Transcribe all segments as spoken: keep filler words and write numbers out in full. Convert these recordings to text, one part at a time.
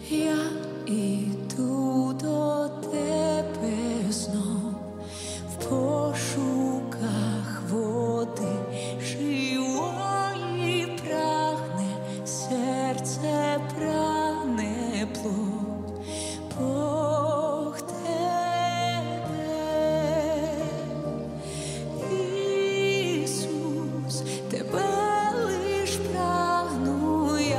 Я іду до тебе знов в пошуках води живої, прагне серце, прагне плоть, Бог тебе. Ісус, тебе лиш прагну я.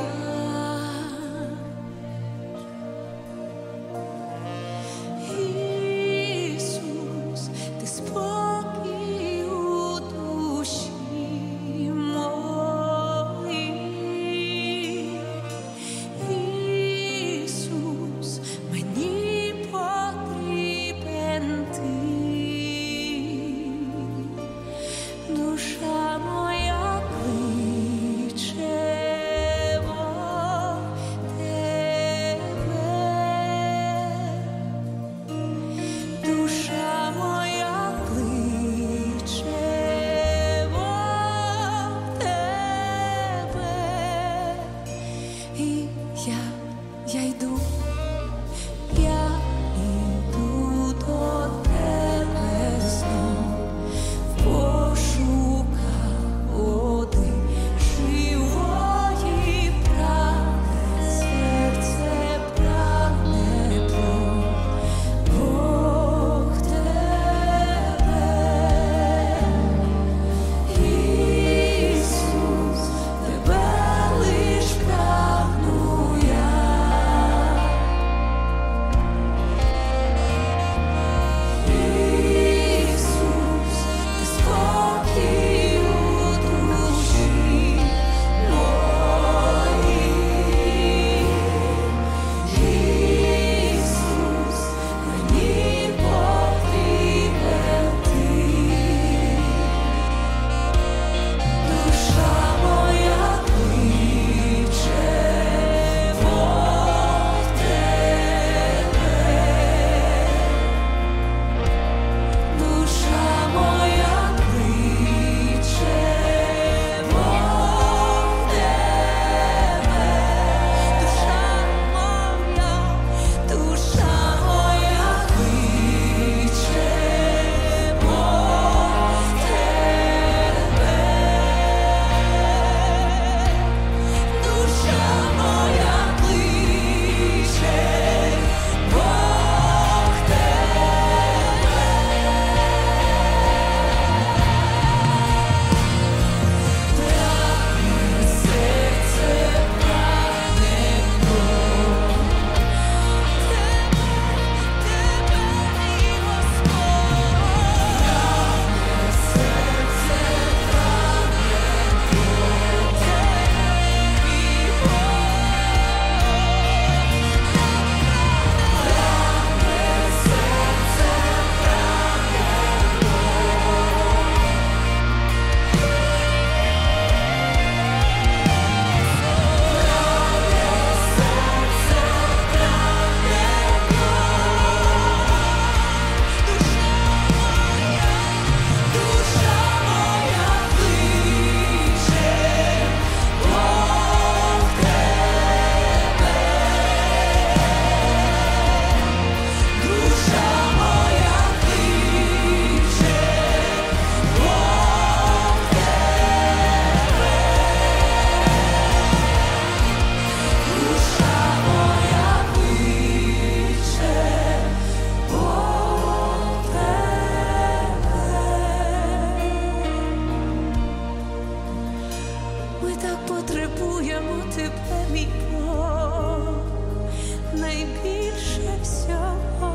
Ісус, ти спокій у душі моїй. Ісус, мені потрібен ти. Душа моя кличе во тебе. Душа моя кличе во тебе. І я, я йду, я йду до тебе знов в пошуках води живої, прагне серце, прагне плоть, Бог тебе. Ісус, тебе лиш прагну я. Ісус, ти спокій у душі моїй. Ісус, мені потрібен ти. Душа моя кличе во тебе. Душа моя кличе во тебе. Душа моя, душа моя кличе во тебе. Душа моя кличе Бог прагне серце, прагне плоть, тебе, мій Господь. Прагне серце, прагне плоть, мій Прагне серце, душа моя кличе Бог тебе. Душа моя кличе Бог тебе. Душа моя кличе Бог тебе. Ми так потребуємо тебе, мій Бог, найбільше всього.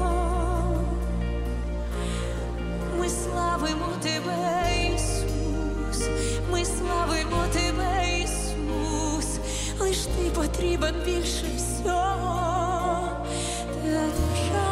Ми славимо тебе, Ісус, ми славимо тебе, Ісус, лиш ти потрібен більше всього. Та душа